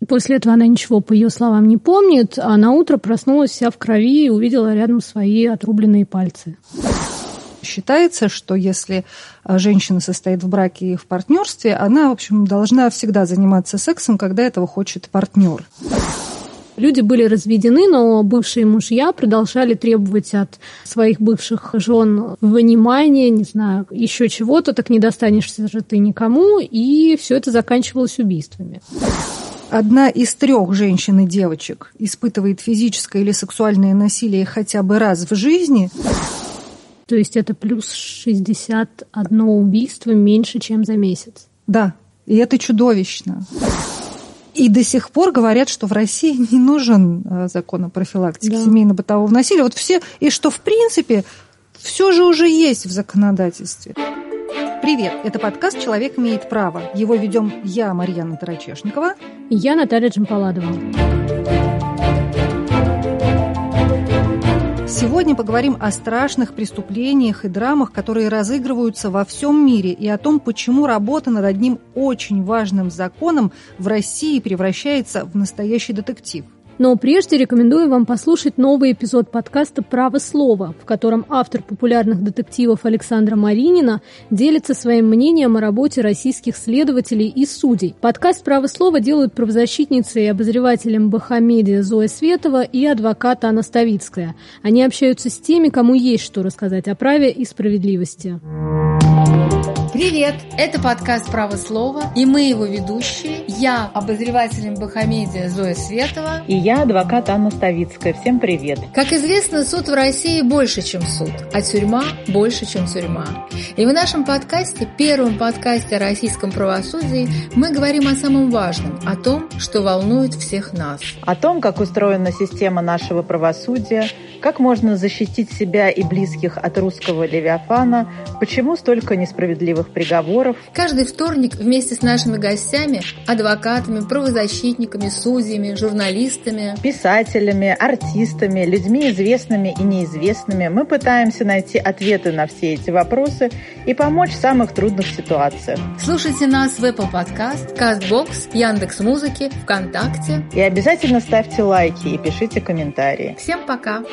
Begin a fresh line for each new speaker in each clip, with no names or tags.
После этого она ничего, по ее словам, не помнит, а наутро проснулась вся в крови и увидела рядом свои отрубленные пальцы.
Считается, что если женщина состоит в браке и в партнерстве, она, в общем, должна всегда заниматься сексом, когда этого хочет партнер.
Люди были разведены, но бывшие мужья продолжали требовать от своих бывших жен внимания, не знаю, еще чего-то, так не достанешься же ты никому, и все это заканчивалось убийствами.
Одна из 3 женщин и девочек испытывает физическое или сексуальное насилие хотя бы раз в жизни.
То есть это плюс 61 убийство меньше, чем за месяц.
Да, и это чудовищно. И до сих пор говорят, что в России не нужен закон о профилактике семейно-бытового насилия. Вот все, и что, в принципе, все же уже есть в законодательстве. Привет, это подкаст «Человек имеет право». Его ведем я, Марьяна Тарачешникова.
И я, Наталья Джампаладова.
Сегодня поговорим о страшных преступлениях и драмах, которые разыгрываются во всем мире, и о том, почему работа над одним очень важным законом в России превращается в настоящий детектив.
Но прежде рекомендую вам послушать новый эпизод подкаста «Право слова», в котором автор популярных детективов Александра Маринина делится своим мнением о работе российских следователей и судей. Подкаст «Право слова» делают правозащитница и обозреватель МБХ-медиа Зоя Светова и адвокат Анна Ставицкая. Они общаются с теми, кому есть что рассказать о праве и справедливости.
Привет! Это подкаст «Право слова», и мы его ведущие. Я обозреватель МБХ-медиа Зоя Светова.
И я адвокат Анна Ставицкая. Всем привет!
Как известно, суд в России больше, чем суд, а тюрьма больше, чем тюрьма. И в нашем подкасте, первом подкасте о российском правосудии, мы говорим о самом важном, о том, что волнует всех нас.
О том, как устроена система нашего правосудия, как можно защитить себя и близких от русского левиафана, почему столько несправедливых приговоров.
Каждый вторник вместе с нашими гостями, адвокатами, правозащитниками, судьями, журналистами,
писателями, артистами, людьми известными и неизвестными мы пытаемся найти ответы на все эти вопросы и помочь в самых трудных ситуациях.
Слушайте нас в Apple Podcast, Castbox, Яндекс.Музыке, ВКонтакте.
И обязательно ставьте лайки и пишите комментарии.
Всем пока!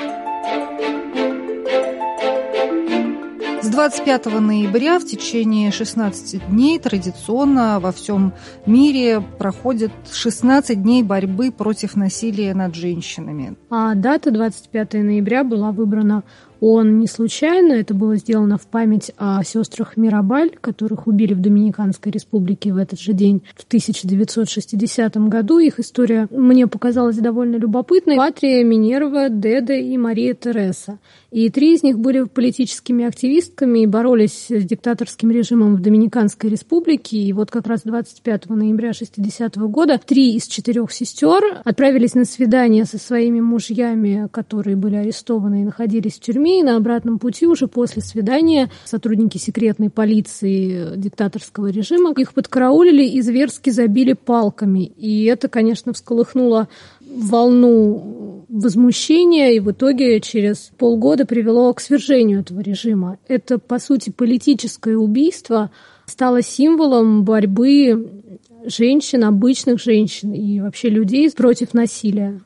С 25 ноября в течение 16 дней традиционно во всем мире проходит 16 дней борьбы против насилия над женщинами.
А дата 25 ноября была выбрана не случайно. Это было сделано в память о сестрах Мирабаль, которых убили в Доминиканской республике в этот же день в 1960 году. Их история мне показалась довольно любопытной. Патрия, Минерва, Деда и Мария Тереса. И 3 из них были политическими активистками и боролись с диктаторским режимом в Доминиканской республике. И вот как раз 25 ноября 1960 года 3 из 4 сестер отправились на свидание со своими мужьями, которые были арестованы и находились в тюрьме. И на обратном пути уже после свидания сотрудники секретной полиции диктаторского режима их подкараулили и зверски забили палками. И это, конечно, всколыхнуло волну возмущения и в итоге через полгода привело к свержению этого режима. Это, по сути, политическое убийство стало символом борьбы женщин, обычных женщин и вообще людей против насилия.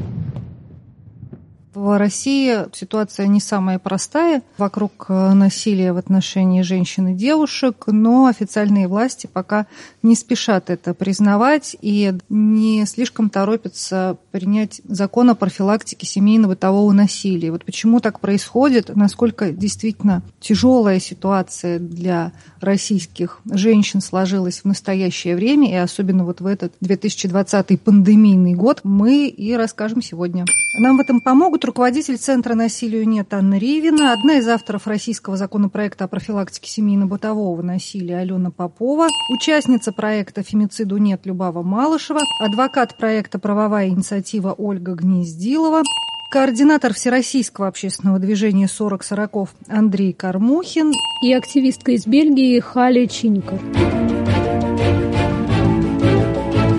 В России ситуация не самая простая вокруг насилия в отношении женщин и девушек, но официальные власти пока не спешат это признавать и не слишком торопятся принять закон о профилактике семейно-бытового насилия. Вот почему так происходит, насколько действительно тяжелая ситуация для российских женщин сложилась в настоящее время, и особенно вот в этот 2020 пандемийный год, мы и расскажем сегодня. Нам в этом помогут руководитель Центра «Насилию нет» Анна Ривина, одна из авторов российского законопроекта о профилактике семейно-бытового насилия Алена Попова, участница проекта «Фемициду нет» Любава Малышева, адвокат проекта «Правовая инициатива» Ольга Гнездилова, координатор Всероссийского общественного движения 40-40 Андрей Кормухин
и активистка из Бельгии Халя Чиникер.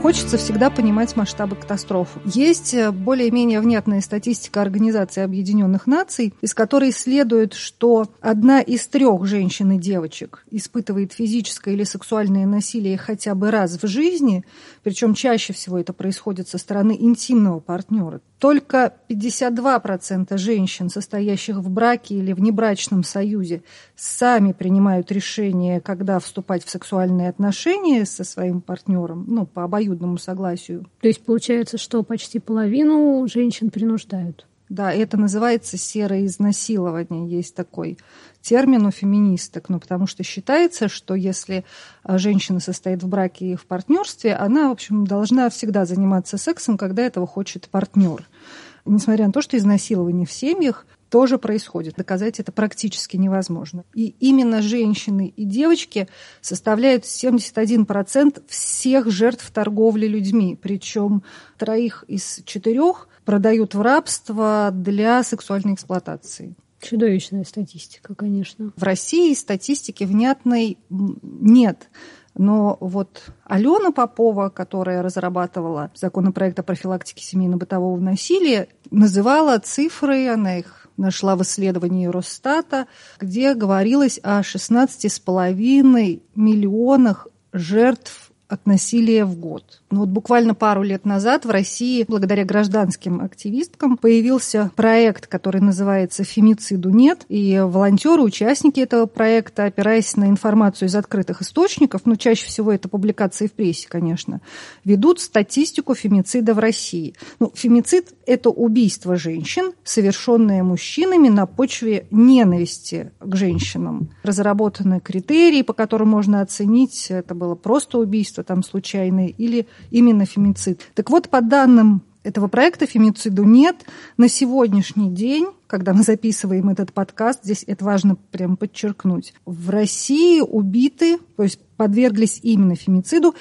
хочется всегда понимать масштабы катастрофы. Есть более-менее внятная статистика Организации Объединенных Наций, из которой следует, что 1 из 3 женщин и девочек испытывает физическое или сексуальное насилие хотя бы раз в жизни, причем чаще всего это происходит со стороны интимного партнера. Только 52% женщин, состоящих в браке или внебрачном союзе, сами принимают решение, когда вступать в сексуальные отношения со своим партнером, по обоюдному согласию.
То есть получается, что почти половину женщин принуждают.
Да, это называется серое изнасилование. Есть такой термин у феминисток, потому что считается, что если женщина состоит в браке и в партнерстве, она, в общем, должна всегда заниматься сексом, когда этого хочет партнер. Несмотря на то, что изнасилование в семьях тоже происходит. Доказать это практически невозможно. И именно женщины и девочки составляют 71% всех жертв торговли людьми. Причем 3 из 4 продают в рабство для сексуальной эксплуатации.
Чудовищная статистика, конечно.
В России статистики внятной нет. Но Алена Попова, которая разрабатывала законопроект о профилактике семейно-бытового насилия, называла цифры, она их нашла в исследовании Росстата, где говорилось о 16,5 миллионах жертв от насилия в год. Буквально пару лет назад в России, благодаря гражданским активисткам, появился проект, который называется «Фемициду нет». И волонтеры, участники этого проекта, опираясь на информацию из открытых источников, чаще всего это публикации в прессе, конечно, ведут статистику фемицида в России. Фемицид – это убийство женщин, совершенное мужчинами на почве ненависти к женщинам. Разработаны критерии, по которым можно оценить, это было просто убийство, случайное, или именно фемицид. Так вот, по данным этого проекта «Фемициду нет», на сегодняшний день, когда мы записываем этот подкаст, здесь это важно прям подчеркнуть, в России убиты, то есть подверглись именно фемициду,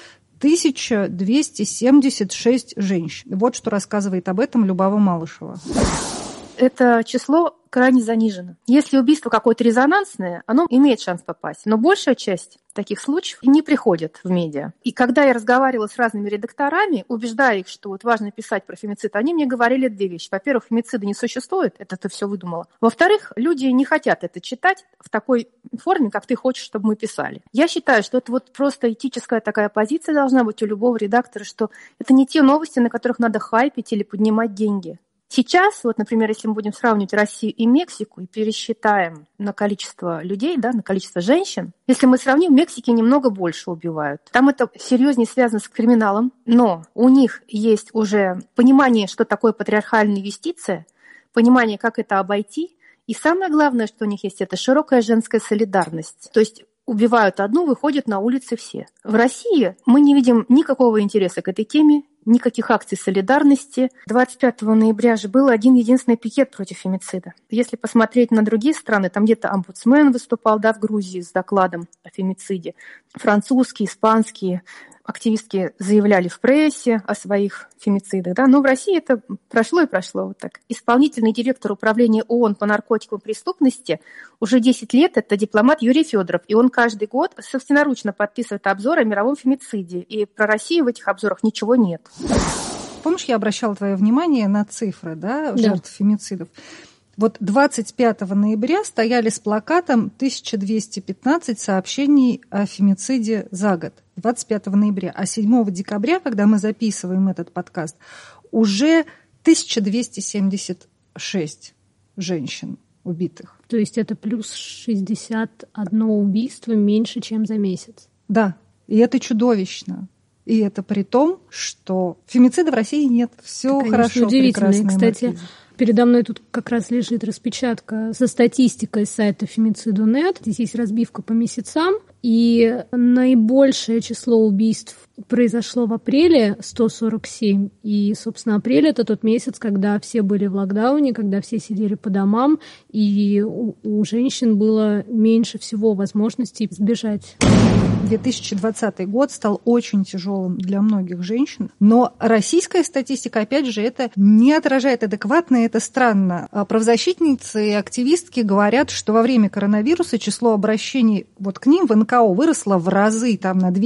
1276 женщин. Вот что рассказывает об этом Любава Малышева.
Это число крайне занижено. Если убийство какое-то резонансное, оно имеет шанс попасть. Но большая часть таких случаев не приходит в медиа. И когда я разговаривала с разными редакторами, убеждая их, что важно писать про фемицид, они мне говорили 2 вещи. Во-первых, фемицида не существует, это ты все выдумала. Во-вторых, люди не хотят это читать в такой форме, как ты хочешь, чтобы мы писали. Я считаю, что это просто этическая такая позиция должна быть у любого редактора, что это не те новости, на которых надо хайпить или поднимать деньги. Сейчас, например, если мы будем сравнивать Россию и Мексику и пересчитаем на количество людей, на количество женщин, если мы сравним, в Мексике немного больше убивают. Там это серьезнее связано с криминалом, но у них есть уже понимание, что такое патриархальная юстиция, понимание, как это обойти, и самое главное, что у них есть, это широкая женская солидарность. То есть убивают одну, выходят на улицы все. В России мы не видим никакого интереса к этой теме, никаких акций солидарности. 25 ноября же был один единственный пикет против фемицида. Если посмотреть на другие страны, там где-то омбудсмен выступал, в Грузии с докладом о фемициде. Французские, испанские активистки заявляли в прессе о своих фемицидах. Но в России это прошло и прошло вот так. Исполнительный директор управления ООН по наркотикам и преступности уже 10 лет, это дипломат Юрий Федоров. И он каждый год собственноручно подписывает обзор о мировом фемициде. И про Россию в этих обзорах ничего нет.
Помнишь, я обращала твое внимание на цифры, жертв фемицидов? 25 ноября стояли с плакатом 1215 сообщений о фемициде за год. 25 ноября. А 7 декабря, когда мы записываем этот подкаст, уже 1276 женщин убитых.
То есть это плюс 61 убийство меньше, чем за месяц.
Да, и это чудовищно. И это при том, что фемицида в России нет. Все хорошо,
удивительно. Кстати, передо мной тут как раз лежит распечатка со статистикой сайта Фемициду.нет. Здесь есть разбивка по месяцам. И наибольшее число убийств произошло в апреле, 147. И, собственно, апрель – это тот месяц, когда все были в локдауне, когда все сидели по домам, и у женщин было меньше всего возможностей сбежать.
2020 год стал очень тяжелым для многих женщин, но российская статистика, опять же, это не отражает адекватно, это странно. Правозащитницы и активистки говорят, что во время коронавируса число обращений к ним в НКВД НКО выросло в разы, там на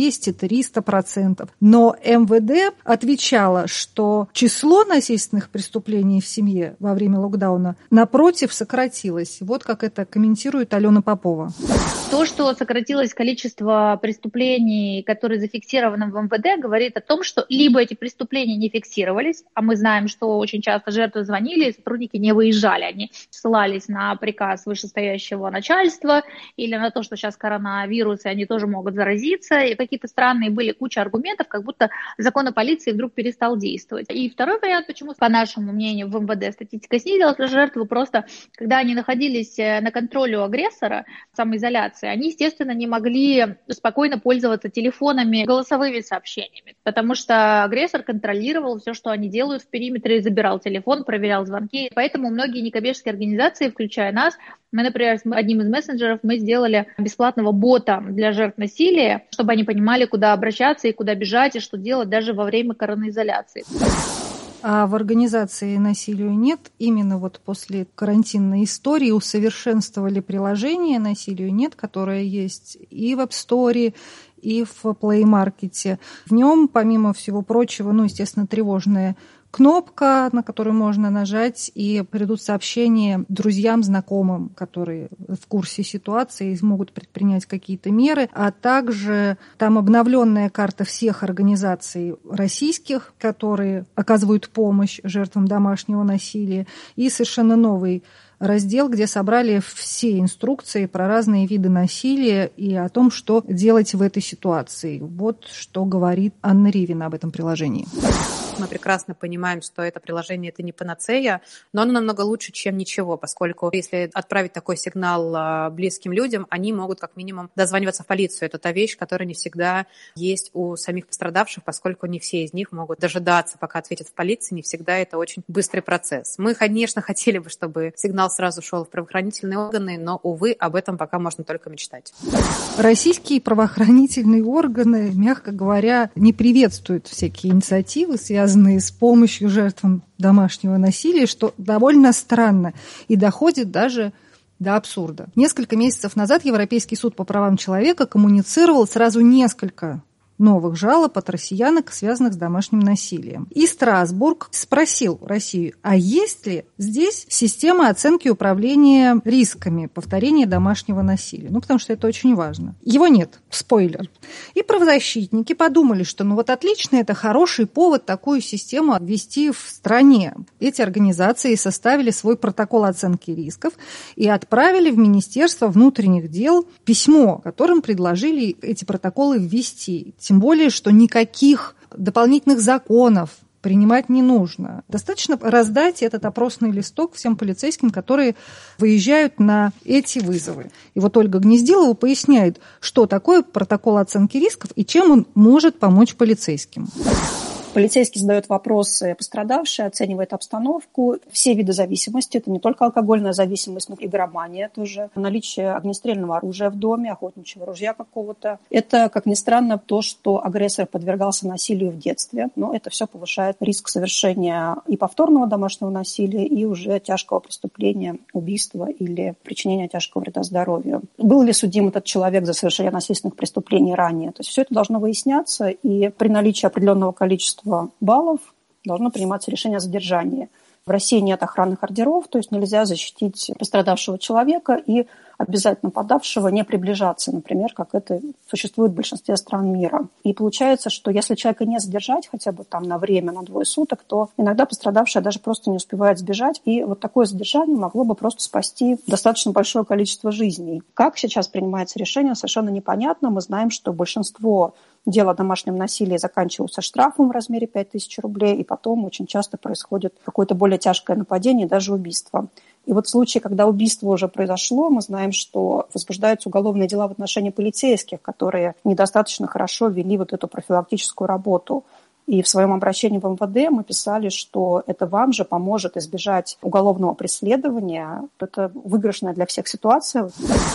200-300%. Но МВД отвечало, что число насильственных преступлений в семье во время локдауна, напротив, сократилось. Вот как это комментирует Алена Попова.
То, что сократилось количество преступлений, которые зафиксированы в МВД, говорит о том, что либо эти преступления не фиксировались, а мы знаем, что очень часто жертвы звонили, и сотрудники не выезжали, они ссылались на приказ вышестоящего начальства или на то, что сейчас коронавирус, и они тоже могут заразиться, и какие-то странные были куча аргументов, как будто закон о полиции вдруг перестал действовать. И второй вариант, почему, по нашему мнению, в МВД статистика снизилась, жертвы просто, когда они находились на контроле у агрессора, самоизоляции, они, естественно, не могли спокойно пользоваться телефонами, голосовыми сообщениями, потому что агрессор контролировал все, что они делают в периметре, забирал телефон, проверял звонки. Поэтому многие некоммерческие организации, включая нас, мы, например, одним из мессенджеров мы сделали бесплатного бота для жертв насилия, чтобы они понимали, куда обращаться и куда бежать, и что делать даже во время коронаизоляции.
А в организации «Насилию нет» именно вот после карантинной истории усовершенствовали приложение «Насилию нет», которое есть и в App Store, и в Play Market. В нем, помимо всего прочего, естественно, тревожная кнопка, на которую можно нажать, и придут сообщения друзьям, знакомым, которые в курсе ситуации и могут предпринять какие-то меры, а также там обновленная карта всех организаций российских, которые оказывают помощь жертвам домашнего насилия, и совершенно новый раздел, где собрали все инструкции про разные виды насилия и о том, что делать в этой ситуации. Вот что говорит Анна Ривина об этом приложении.
Мы прекрасно понимаем, что это приложение – это не панацея, но оно намного лучше, чем ничего, поскольку если отправить такой сигнал близким людям, они могут как минимум дозваниваться в полицию. Это та вещь, которая не всегда есть у самих пострадавших, поскольку не все из них могут дожидаться, пока ответят в полиции, не всегда это очень быстрый процесс. Мы, конечно, хотели бы, чтобы сигнал сразу шел в правоохранительные органы, но, увы, об этом пока можно только мечтать.
Российские правоохранительные органы, мягко говоря, не приветствуют всякие инициативы, связанные с помощью жертвам домашнего насилия, что довольно странно и доходит даже до абсурда. Несколько месяцев назад Европейский суд по правам человека коммуницировал сразу несколько новых жалоб от россиянок, связанных с домашним насилием. И Страсбург спросил Россию, а есть ли здесь система оценки управления рисками повторения домашнего насилия? Потому что это очень важно. Его нет. Спойлер. И правозащитники подумали, что отлично, это хороший повод такую систему ввести в стране. Эти организации составили свой протокол оценки рисков и отправили в Министерство внутренних дел письмо, которым предложили эти протоколы ввести. Тем более, что никаких дополнительных законов принимать не нужно. Достаточно раздать этот опросный листок всем полицейским, которые выезжают на эти вызовы. И вот Ольга Гнездилова поясняет, что такое протокол оценки рисков и чем он может помочь полицейским.
Полицейский задает вопросы пострадавшей, оценивает обстановку, все виды зависимости. Это не только алкогольная зависимость, но и игромания тоже. Наличие огнестрельного оружия в доме, охотничьего ружья какого-то. Это, как ни странно, то, что агрессор подвергался насилию в детстве. Но это все повышает риск совершения и повторного домашнего насилия, и уже тяжкого преступления, убийства или причинения тяжкого вреда здоровью. Был ли судим этот человек за совершение насильственных преступлений ранее? То есть все это должно выясняться, и при наличии определенного количества баллов должно приниматься решение о задержании. В России нет охранных ордеров, то есть нельзя защитить пострадавшего человека и обязать нападавшего не приближаться, например, как это существует в большинстве стран мира. И получается, что если человека не задержать хотя бы на время, на 2 суток, то иногда пострадавшая даже просто не успевает сбежать. И вот такое задержание могло бы просто спасти достаточно большое количество жизней. Как сейчас принимается решение, совершенно непонятно. Мы знаем, что большинство дел о домашнем насилии заканчиваются штрафом в размере 5000 рублей, и потом очень часто происходит какое-то более тяжкое нападение, даже убийство. И вот в случае, когда убийство уже произошло, мы знаем, что возбуждаются уголовные дела в отношении полицейских, которые недостаточно хорошо вели вот эту профилактическую работу. И в своем обращении в МВД мы писали, что это вам же поможет избежать уголовного преследования. Это выигрышная для всех ситуация.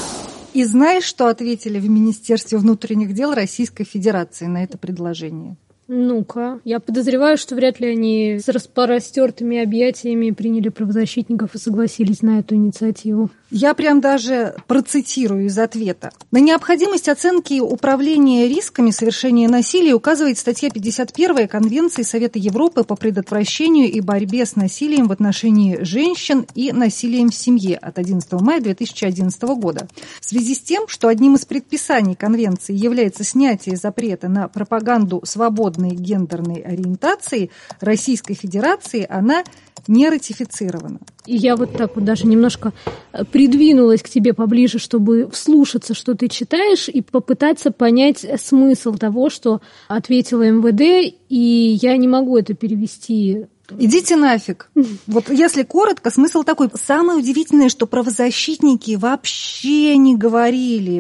И знаешь, что ответили в Министерстве внутренних дел Российской Федерации на это предложение?
Ну-ка, я подозреваю, что вряд ли они с распростертыми объятиями приняли правозащитников и согласились на эту инициативу.
Я прям даже процитирую из ответа. На необходимость оценки управления рисками совершения насилия указывает статья 51 Конвенции Совета Европы по предотвращению и борьбе с насилием в отношении женщин и насилием в семье от 11 мая 2011 года. В связи с тем, что одним из предписаний Конвенции является снятие запрета на пропаганду свободной гендерной ориентации, Российской Федерации она не ратифицирована.
И я вот так вот даже немножко придвинулась к тебе поближе, чтобы вслушаться, что ты читаешь, и попытаться понять смысл того, что ответила МВД, и я не могу это перевести.
Идите нафиг. Вот если коротко, смысл такой. Самое удивительное, что правозащитники вообще не говорили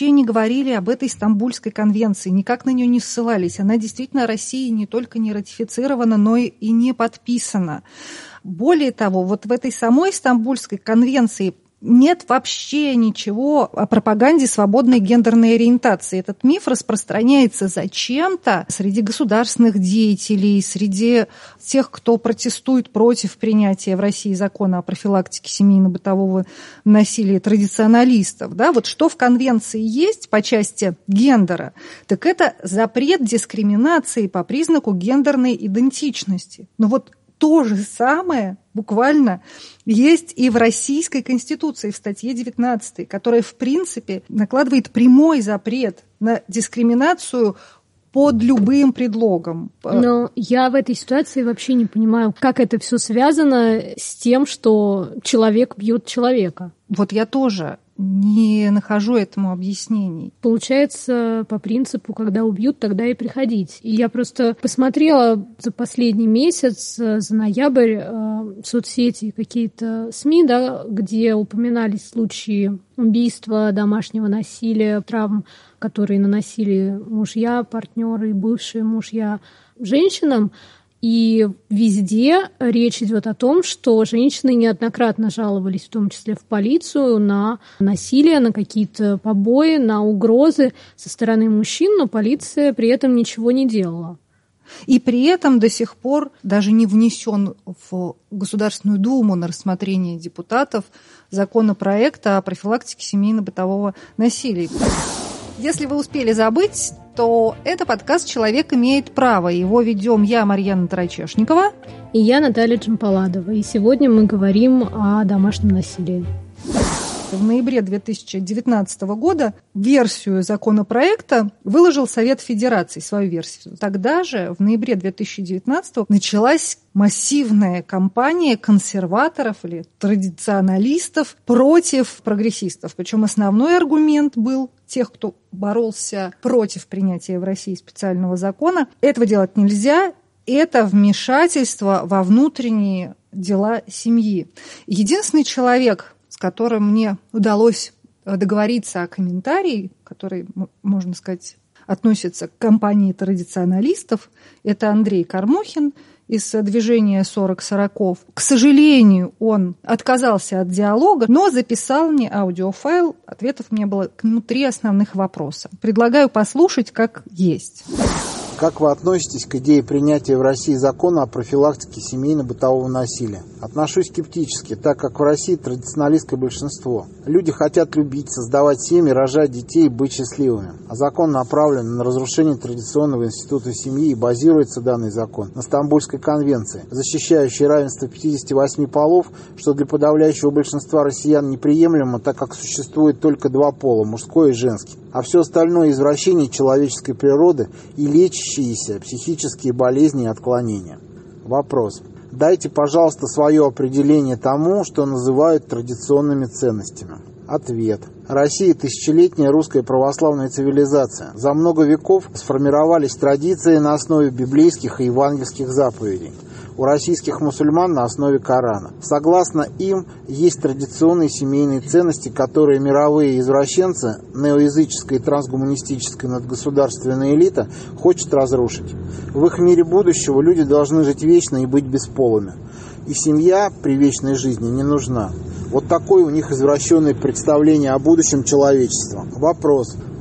об этой Стамбульской конвенции, никак на нее не ссылались. Она действительно Россией не только не ратифицирована, но и не подписана. Более того, вот в этой самой Стамбульской конвенции нет вообще ничего о пропаганде свободной гендерной ориентации. Этот миф распространяется зачем-то среди государственных деятелей, среди тех, кто протестует против принятия в России закона о профилактике семейно-бытового насилия, традиционалистов. Да? Вот что в конвенции есть по части гендера, так это запрет дискриминации по признаку гендерной идентичности. Но вот то же самое буквально есть и в Российской Конституции, в статье 19, которая, в принципе, накладывает прямой запрет на дискриминацию под любым предлогом.
Но я в этой ситуации вообще не понимаю, как это все связано с тем, что человек бьет человека.
Вот я тоже не нахожу этому объяснений.
Получается, по принципу, когда убьют, тогда и приходить. И я просто посмотрела за последний месяц, за ноябрь, соцсети, какие-то СМИ, да, где упоминались случаи убийства, домашнего насилия, травм, которые наносили мужья, партнеры, бывшие мужья женщинам. И везде речь идет о том, что женщины неоднократно жаловались, в том числе в полицию, на насилие, на какие-то побои, на угрозы со стороны мужчин, но полиция при этом ничего не делала.
И при этом до сих пор даже не внесен в Государственную Думу на рассмотрение депутатов законопроект о профилактике семейно-бытового насилия. Если вы успели забыть, то это подкаст «Человек имеет право». Его ведем я, Марьяна Тарачешникова.
И я, Наталья Джампаладова. И сегодня мы говорим о домашнем насилии.
В ноябре 2019 года версию законопроекта выложил Совет Федерации, свою версию. Тогда же, в ноябре 2019 началась массивная кампания консерваторов или традиционалистов против прогрессистов. Причем основной аргумент был тех, кто боролся против принятия в России специального закона. Этого делать нельзя. Это вмешательство во внутренние дела семьи. Единственный человек, с которым мне удалось договориться о комментарии, который, можно сказать, относится к кампании традиционалистов, это Андрей Кормухин из движения 40-40. К сожалению, он отказался от диалога, но записал мне аудиофайл. Ответов мне было к нему 3 основных вопроса. Предлагаю послушать как есть.
Как вы относитесь к идее принятия в России закона о профилактике семейно-бытового насилия? Отношусь скептически, так как в России традиционалистское большинство. Люди хотят любить, создавать семьи, рожать детей и быть счастливыми. А закон направлен на разрушение традиционного института семьи, и базируется данный закон на Стамбульской конвенции, защищающей равенство 58 полов, что для подавляющего большинства россиян неприемлемо, так как существует только 2 пола, мужской и женский. А все остальное извращение человеческой природы и лечащиеся психические болезни и отклонения. Вопрос. Дайте, пожалуйста, свое определение тому, что называют традиционными ценностями. Ответ. Россия – тысячелетняя русская православная цивилизация. За много веков сформировались традиции на основе библейских и евангельских заповедей. У российских мусульман на основе Корана. Согласно им, есть традиционные семейные ценности, которые мировые извращенцы, неоязыческая и трансгуманистическая надгосударственная элита хочет разрушить. В их мире будущего люди должны жить вечно и быть бесполыми. И семья при вечной жизни не нужна. Вот такое у них извращенное представление о будущем человечества. Вопрос.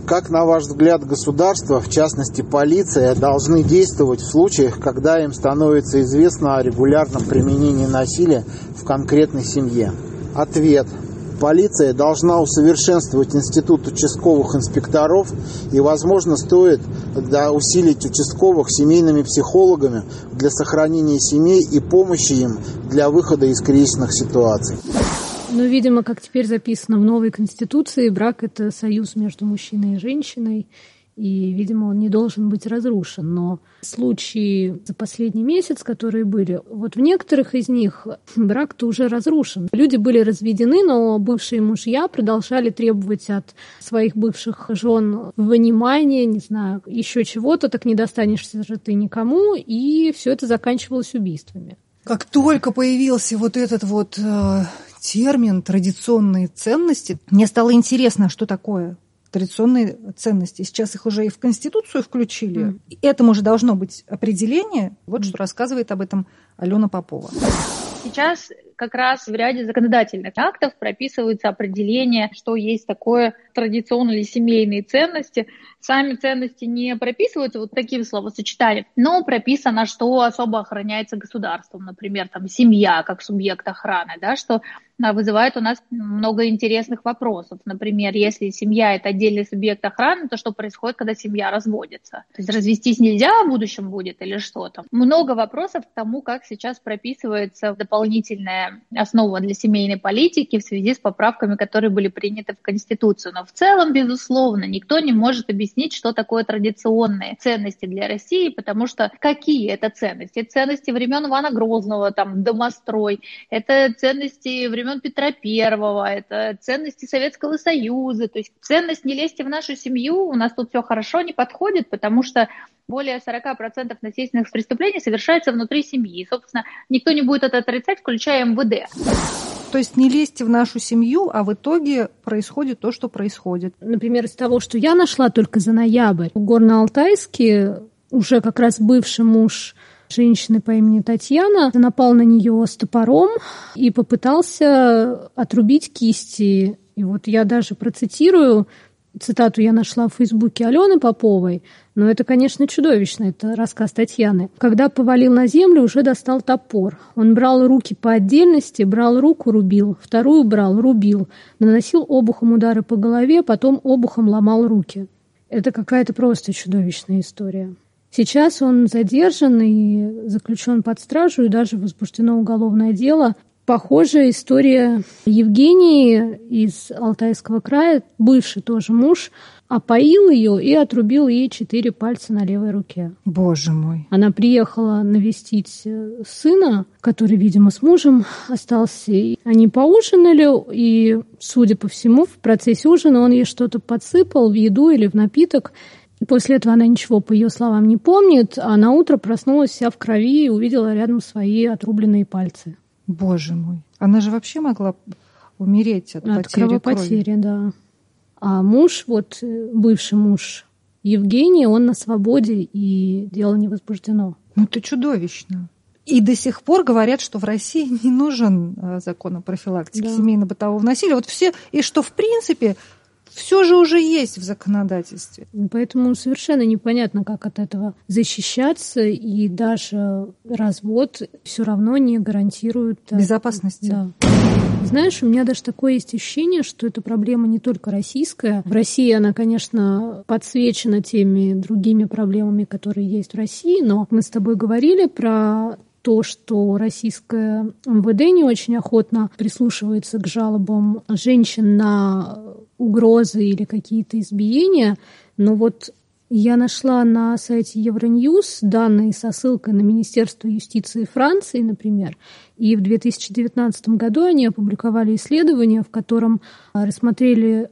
Как, на ваш взгляд, государство, в частности полиция, должны действовать в случаях, когда им становится известно о регулярном применении насилия в конкретной семье? Ответ. Полиция должна усовершенствовать институт участковых инспекторов и, возможно, стоит усилить участковых семейными психологами для сохранения семей и помощи им для выхода из кризисных ситуаций.
Ну, видимо, как теперь записано в новой Конституции, брак – это союз между мужчиной и женщиной, и, видимо, он не должен быть разрушен. Но случаи за последний месяц, которые были, вот в некоторых из них брак-то уже разрушен. Люди были разведены, но бывшие мужья продолжали требовать от своих бывших жен внимания, не знаю, еще чего-то, так не достанешься же ты никому, и все это заканчивалось убийствами.
Как только появился вот этот вот термин «традиционные ценности», мне стало интересно, что такое традиционные ценности. Сейчас их уже и в Конституцию включили. Этому же должно быть определение. Вот что рассказывает об этом Алена Попова.
Сейчас как раз в ряде законодательных актов прописывается определение, что есть такое традиционные или семейные ценности. Сами ценности не прописываются вот таким словосочетанием, но прописано, что особо охраняется государством. Например, там семья как субъект охраны, да, что вызывает у нас много интересных вопросов. Например, если семья – это отдельный субъект охраны, то что происходит, когда семья разводится? То есть развестись нельзя в будущем будет или что там? Много вопросов к тому, как сейчас прописывается дополнительная основа для семейной политики в связи с поправками, которые были приняты в Конституцию. Но в целом, безусловно, никто не может объяснить, что такое традиционные ценности для России, потому что какие это ценности? Это ценности времен Ивана Грозного, там, домострой, это ценности времен Петра Первого, это ценности Советского Союза. То есть ценность «не лезьте в нашу семью», у нас тут все хорошо, не подходит, потому что более 40% насильственных преступлений совершается внутри семьи. И, собственно, никто не будет это отрицать, включая МВД.
То есть не лезьте в нашу семью, а в итоге происходит то, что происходит.
Например, из того, что я нашла только за ноябрь, в Горно-Алтайске уже как раз бывший муж женщины по имени Татьяна напал на нее с топором и попытался отрубить кисти. И вот я даже процитирую, цитату я нашла в Фейсбуке Алены Поповой, но это, конечно, чудовищно, это рассказ Татьяны. Когда повалил на землю, уже достал топор. Он брал руки по отдельности, брал руку, рубил, вторую брал, рубил, наносил обухом удары по голове, потом обухом ломал руки. Это какая-то просто чудовищная история. Сейчас он задержан и заключен под стражу, и даже возбуждено уголовное дело. Похожая история Евгении из Алтайского края, бывший тоже муж, опоил ее и отрубил ей 4 пальца на левой руке.
Боже мой.
Она приехала навестить сына, который, видимо, с мужем остался. И они поужинали, и, судя по всему, в процессе ужина он ей что-то подсыпал в еду или в напиток. После этого она ничего, по ее словам, не помнит, а наутро проснулась вся в крови и увидела рядом свои отрубленные пальцы.
Боже мой. Она же вообще могла умереть от потери
кровопотери,
крови.
Да. А муж, вот бывший муж Евгений, он на свободе, и дело не возбуждено.
Ну, это чудовищно. И до сих пор говорят, что в России не нужен закон о профилактике семейно-бытового насилия. Вот все, и что, в принципе, все же уже есть в законодательстве.
Поэтому совершенно непонятно, как от этого защищаться, и даже развод все равно не гарантирует
безопасности.
Да. Знаешь, у меня даже такое есть ощущение, что эта проблема не только российская. В России она, конечно, подсвечена теми другими проблемами, которые есть в России, но мы с тобой говорили про то, что российское МВД не очень охотно прислушивается к жалобам женщин на угрозы или какие-то избиения. Но вот я нашла на сайте Евроньюз данные со ссылкой на Министерство юстиции Франции, например, и в 2019 году они опубликовали исследование, в котором рассмотрели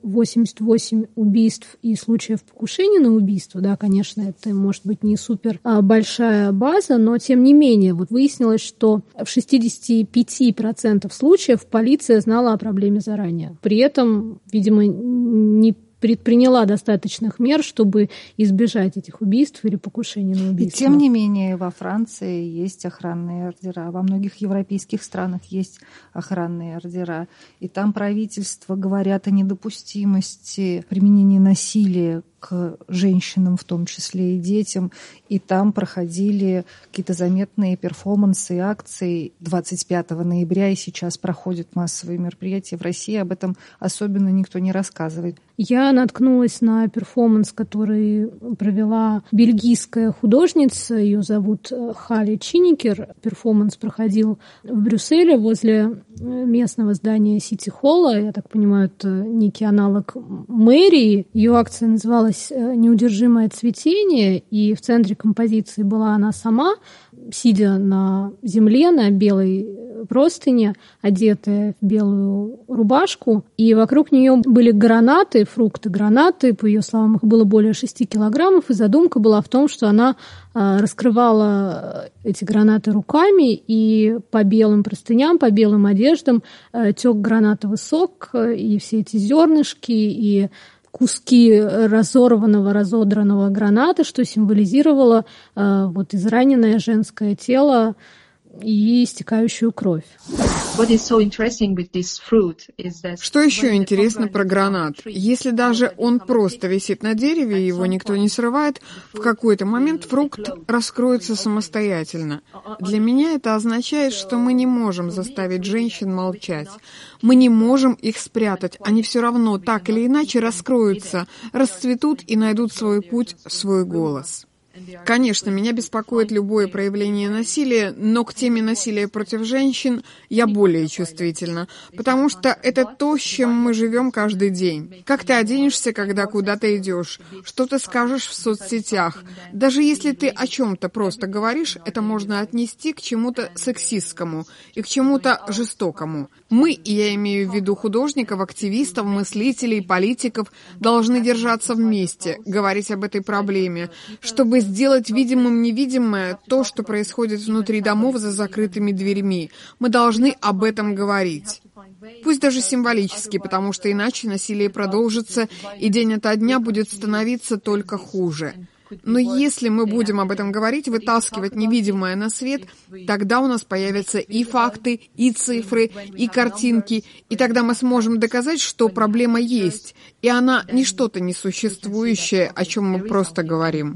88 убийств и случаев покушения на убийство. Да, конечно, это может быть не супер большая база, но тем не менее вот выяснилось, что в 65% случаев полиция знала о проблеме заранее. При этом, видимо, не предприняла достаточных мер, чтобы избежать этих убийств или покушений на убийство.
И тем не менее во Франции есть охранные ордера, во многих европейских странах есть охранные ордера, и там правительства говорят о недопустимости применения насилия к женщинам, в том числе и детям, и там проходили какие-то заметные перформансы и акции 25 ноября, и сейчас проходят массовые мероприятия в России, об этом особенно никто не рассказывает.
Я наткнулась на перформанс, который провела бельгийская художница, ее зовут Хали Чиникер. Перформанс проходил в Брюсселе возле местного здания Сити-холла, я так понимаю, это некий аналог мэрии. Ее акция называлась «Неудержимое цветение», и в центре композиции была она сама, сидя на земле, на белой простыне, одетая в белую рубашку, и вокруг нее были гранаты, фрукты, гранаты, по ее словам, их было более 6 килограммов, и задумка была в том, что она раскрывала эти гранаты руками, и по белым простыням, по белым одеждам тек гранатовый сок, и все эти зернышки, и куски разодранного граната, что символизировало вот израненное женское тело и истекающую кровь.
Что еще интересно про гранат? Если даже он просто висит на дереве, и его никто не срывает, в какой-то момент фрукт раскроется самостоятельно. Для меня это означает, что мы не можем заставить женщин молчать. Мы не можем их спрятать. Они все равно так или иначе раскроются, расцветут и найдут свой путь, свой голос. Конечно, меня беспокоит любое проявление насилия, но к теме насилия против женщин я более чувствительна, потому что это то, с чем мы живем каждый день. Как ты оденешься, когда куда-то идешь, что ты скажешь в соцсетях. Даже если ты о чем-то просто говоришь, это можно отнести к чему-то сексистскому и к чему-то жестокому. Мы, и я имею в виду художников, активистов, мыслителей, политиков, должны держаться вместе, говорить об этой проблеме, чтобы сделать видимым невидимое то, что происходит внутри домов за закрытыми дверьми. Мы должны об этом говорить. Пусть даже символически, потому что иначе насилие продолжится, и день ото дня будет становиться только хуже. Но если мы будем об этом говорить, вытаскивать невидимое на свет, тогда у нас появятся и факты, и цифры, и картинки, и тогда мы сможем доказать, что проблема есть, и она не что-то несуществующее, о чем мы просто говорим.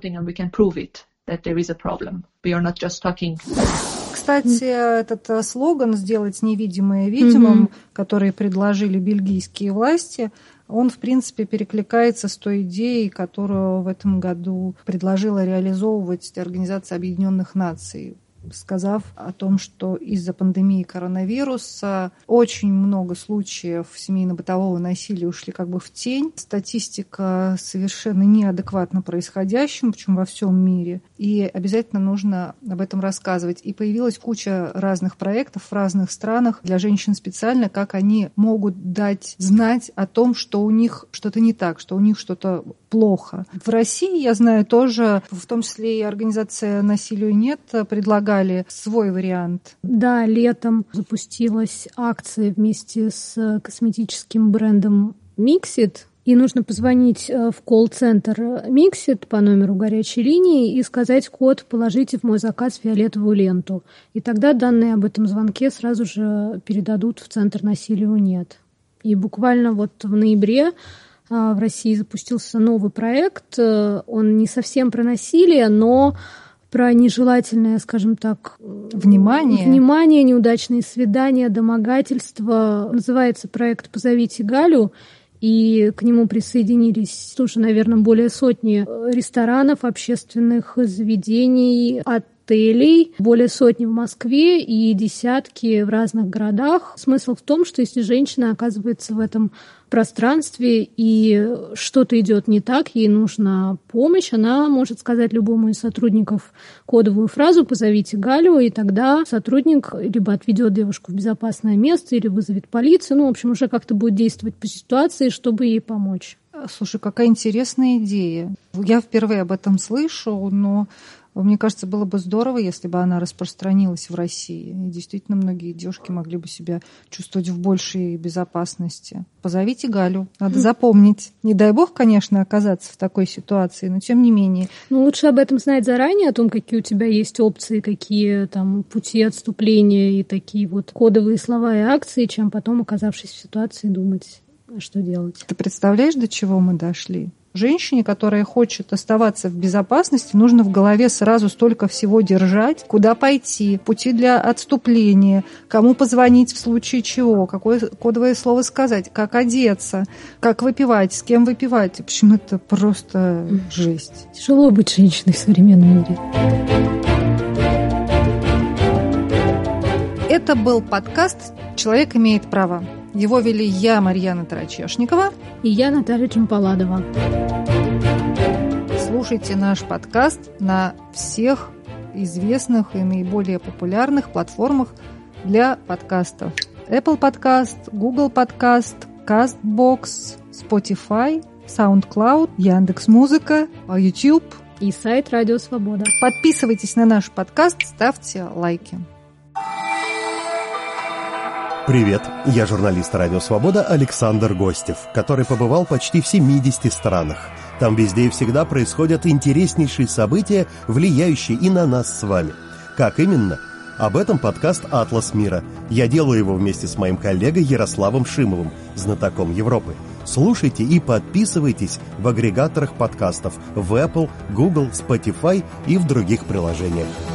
Кстати, этот слоган «Сделать невидимое видимым», который предложили бельгийские власти, он, в принципе, перекликается с той идеей, которую в этом году предложила реализовывать Организация Объединенных Наций, сказав о том, что из-за пандемии коронавируса очень много случаев семейно-бытового насилия ушли как бы в тень. Статистика совершенно неадекватна происходящему, причем во всем мире. И обязательно нужно об этом рассказывать. И появилась куча разных проектов в разных странах для женщин специально, как они могут дать знать о том, что у них что-то не так, что у них что-то плохо. В России, я знаю, тоже, в том числе и организация «Насилию нет», предлагали свой вариант.
Да, летом запустилась акция вместе с косметическим брендом Mixit. И нужно позвонить в колл-центр Mixit по номеру горячей линии и сказать код «Положите в мой заказ фиолетовую ленту». И тогда данные об этом звонке сразу же передадут в Центр «Насилию нет». И буквально вот в ноябре в России запустился новый проект. Он не совсем про насилие, но про нежелательное, скажем так, внимание, неудачные свидания, домогательства. Называется проект «Позовите Галю». И к нему присоединились тоже, наверное, более сотни ресторанов, общественных заведений, отелей, более сотни в Москве и десятки в разных городах. Смысл в том, что если женщина оказывается в этом пространстве и что-то идет не так, ей нужна помощь, она может сказать любому из сотрудников кодовую фразу «Позовите Галю», и тогда сотрудник либо отведет девушку в безопасное место, или вызовет полицию, в общем, уже как-то будет действовать по ситуации, чтобы ей помочь.
Слушай, какая интересная идея. Я впервые об этом слышу, но Мне кажется, было бы здорово, если бы она распространилась в России. И действительно, многие девушки могли бы себя чувствовать в большей безопасности. Позовите Галю, надо запомнить. Не дай бог, конечно, оказаться в такой ситуации, но тем не менее.
Ну, лучше об этом знать заранее, о том, какие у тебя есть опции, какие там пути отступления и такие вот кодовые слова и акции, чем потом, оказавшись в ситуации, думать, что делать.
Ты представляешь, до чего мы дошли? Женщине, которая хочет оставаться в безопасности, нужно в голове сразу столько всего держать, куда пойти, пути для отступления, кому позвонить в случае чего, какое кодовое слово сказать, как одеться, как выпивать, с кем выпивать. В общем, это просто жесть.
Тяжело быть женщиной в современном мире.
Это был подкаст «Человек имеет право». Его вели я, Марьяна Тарачешникова.
И я, Наталья Чемпаладова.
Слушайте наш подкаст на всех известных и наиболее популярных платформах для подкастов. Apple Podcast, Google Podcast, CastBox, Spotify, SoundCloud, Яндекс.Музыка, YouTube
и сайт Радио Свобода.
Подписывайтесь на наш подкаст, ставьте лайки.
Привет, я журналист «Радио Свобода» Александр Гостев, который побывал почти в 70 странах. Там везде и всегда происходят интереснейшие события, влияющие и на нас с вами. Как именно? Об этом подкаст «Атлас мира». Я делаю его вместе с моим коллегой Ярославом Шимовым, знатоком Европы. Слушайте и подписывайтесь в агрегаторах подкастов в Apple, Google, Spotify и в других приложениях.